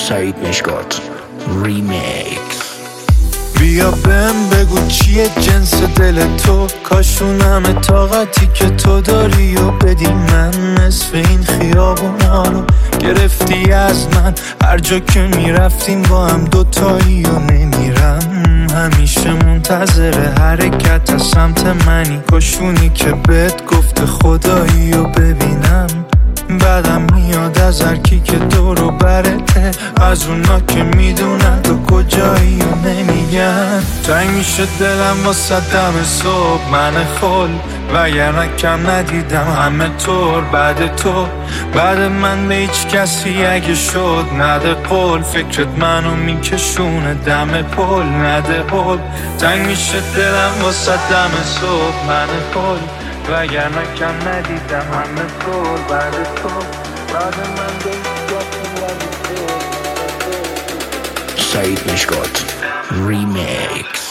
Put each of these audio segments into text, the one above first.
سعید مشکات ریمیکس. بیا بهم بگو چیه جنس دل تو، کاشون همه طاقتی که تو داری و بدی من. نصف این خیابونا رو گرفتی از من، هر جا که میرفتیم با هم دوتایی و نمیرم. همیشه منتظر حرکت از سمت منی، کاشونی که بهت گفته خدایی و ببینم. بعدم میاد از هرکی که دورو برته، از اونا که میدونن تو کجایی و نمیگن. تنگ میشه دلم واسه دم صبح من خل، وگرنه کم ندیدم همه طور بعد تو. بعد من به هیچ کسی اگه شد نده قول، فکرت منو میکشونه دم پل نده حل. تنگ میشه دلم واسه دم صبح من خل، وگرنه کم ندیدم همه طور بعد تو. بعد من به سعید مشکات ریمیکس.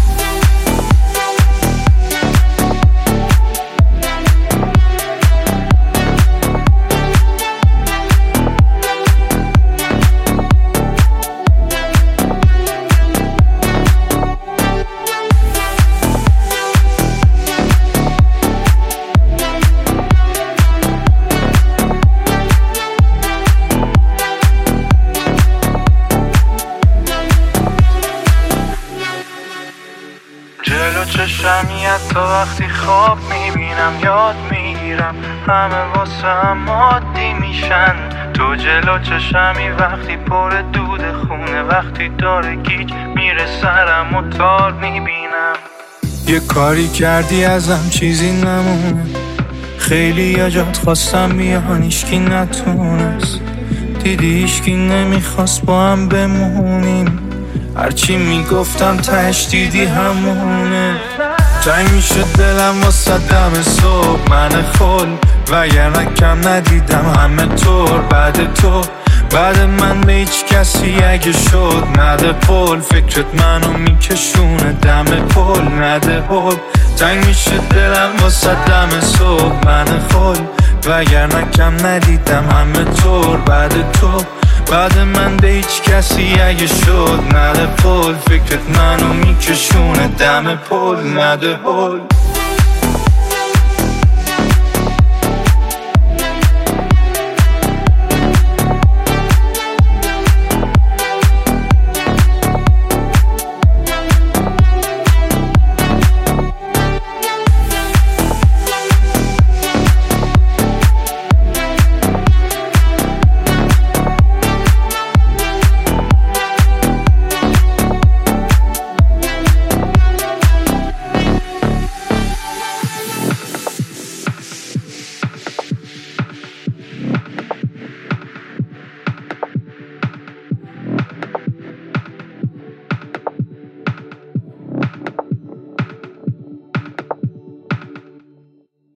جلو چشمیت تا وقتی خواب میبینم یاد میگیرم، همه واسه هم عادی میشن. تو جلو چشمی وقتی پر دود خونه، وقتی داره گیج میره سرم و تار میبینم. یه کاری کردی ازم چیزی نمونه، خیلی یا جات خواستم بیان ایشکی نتونست. دیدی ایشکی نمیخواست با هم بمونیم، هرچی میگفتم تهش دیدی همونه. تنگ میشه دلم واسه دم صبح من خل، وگرنه کم ندیدم همه طور بعد تو. بعد من به هیچ کسی اگه شد نده قول، فکرت منو میکشونه دم پل نده حل. تنگ میشه دلم واسه دم صبح من خل، وگرنه کم ندیدم همه طور بعد تو. بعد من به هیچ کسی اگه شد نده قول، فکرت منو میکشونه دم پل نده حل.